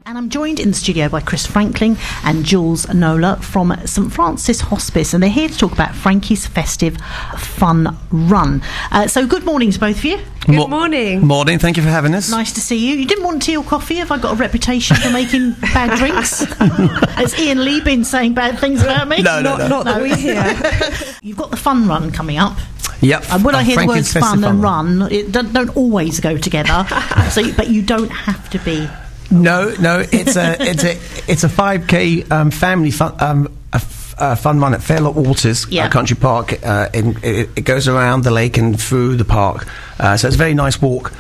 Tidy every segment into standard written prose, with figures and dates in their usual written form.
And I'm joined in the studio by Chris Franklin and Jules Nola from St Francis Hospice, and they're here to talk about Frankie's Festive Fun Run. So good morning to both of you. Good morning. Morning, thank you for having us. Nice to see you. You didn't want tea or coffee? Have I got a reputation for making bad drinks? Has Ian Lee been saying bad things about me? No. Not that we hear. You've got the Fun Run coming up. Yep. And when I hear the words Frankie's fun Festive and Fun run, it don't always go together. But you don't have to be... No, it's a 5K family fun fun run at Fairlock Waters Country Park. It goes around the lake and through the park, so it's a very nice walk.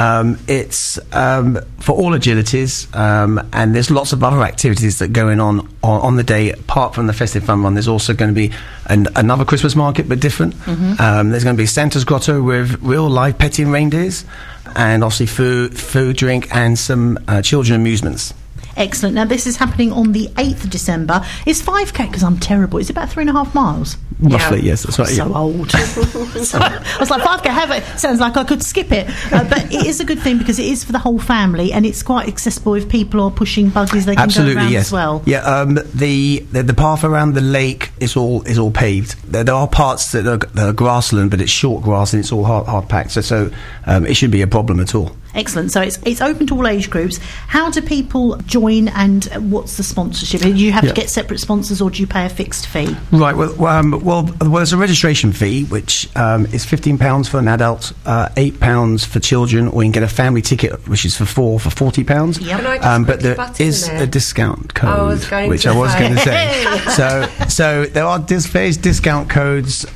It's for all agilities, and there's lots of other activities that are going on the day. Apart from the Festive Fun Run, there's also going to be another Christmas market, but different. Mm-hmm. There's going to be Santa's Grotto with real live petting reindeers, and obviously food, drink, and some children amusements. Excellent. Now, this is happening on the 8th of December. It's 5K, because I'm terrible. It's about 3.5 miles. Roughly, yes, that's right. So old. So, I was like, 5K, sounds like I could skip it. But it is a good thing because it is for the whole family, and it's quite accessible. If people are pushing buggies, they can go around as well. Yeah, the path around the lake is all paved. There are parts that are grassland, but it's short grass and it's all hard packed. So it shouldn't be a problem at all. Excellent. So it's open to all age groups. How do people join, and what's the sponsorship? Do you have to get separate sponsors, or do you pay a fixed fee? Right. Well, there's a registration fee, which is £15 for an adult, £8 for children, or you can get a family ticket, which is for £40. Yep. But there is a discount code, I was going to say. So there are various discount codes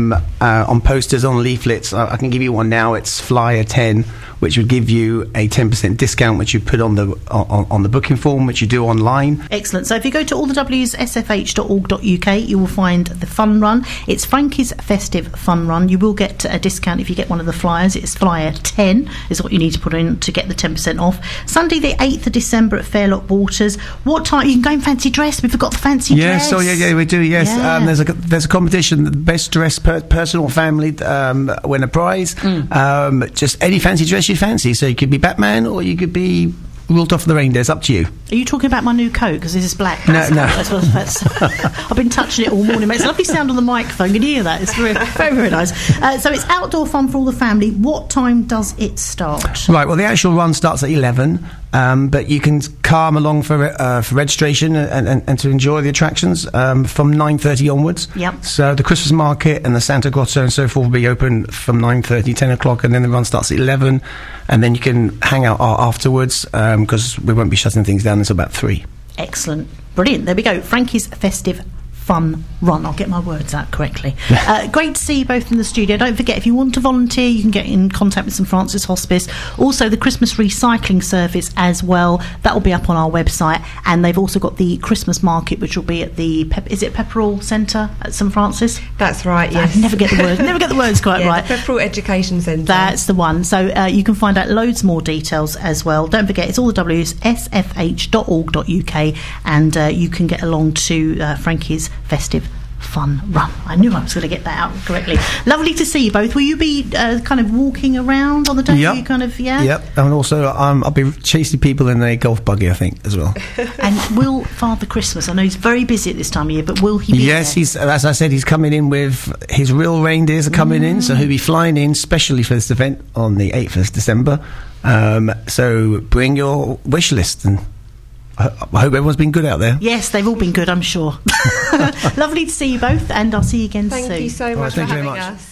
on posters, on leaflets. I can give you one now. It's Flyer 10. Which would give you a 10% discount, which you put on the booking form, which you do online. Excellent. So if you go to allthewsfh.org.uk, you will find the Fun Run. It's Frankie's Festive Fun Run. You will get a discount if you get one of the flyers. It's Flyer 10 is what you need to put in to get the 10% off. Sunday the 8th of December at Fairlock Waters. What time? You can go in fancy dress. We forgot the fancy dress. Yes, we do, yes. Yeah. There's a competition. The best dressed person or family win a prize. Just any fancy dress you fancy, so you could be Batman or you could be Rudolph the Reindeer. It's up to you. Are you talking about my new coat? Because this is black. No. I've been touching it all morning. It's a lovely sound on the microphone. Can you hear that? It's very, very nice. So it's outdoor fun for all the family. What time does it start? Right. Well, the actual run starts at 11, but you can come along for registration and to enjoy the attractions from 9:30 onwards. Yep. So the Christmas market and the Santa Grotto and so forth will be open from 9:30, 10 o'clock, and then the run starts at 11, and then you can hang out afterwards because we won't be shutting things down until about 3. Excellent. Brilliant. There we go. Frankie's Festive Fun Run. I'll get my words out correctly. Great to see you both in the studio. Don't forget, if you want to volunteer, you can get in contact with St Francis Hospice. Also, the Christmas recycling service as well. That will be up on our website. And they've also got the Christmas market, which will be at the Pepperell Centre at St Francis. That's right. Yes. I never get the words quite right. The Pepperell Education Centre. That's the one. So you can find out loads more details as well. Don't forget, it's allthewsfh.org.uk, and you can get along to Frankie's Festive Fun Run. I knew I was going to get that out correctly. Lovely to see you both. Will you be kind of walking around on the day? Yep. You kind of, Yep. And also, I'll be chasing people in a golf buggy, I think, as well. And will Father Christmas? I know he's very busy at this time of year, but will he be Yes, there? as I said, he's coming in with his real reindeers are coming in, so he'll be flying in specially for this event on the 8th of December. So bring your wish list, and I hope everyone's been good out there. Yes, they've all been good, I'm sure. Lovely to see you both, and I'll see you again soon. Thank you so much for having us.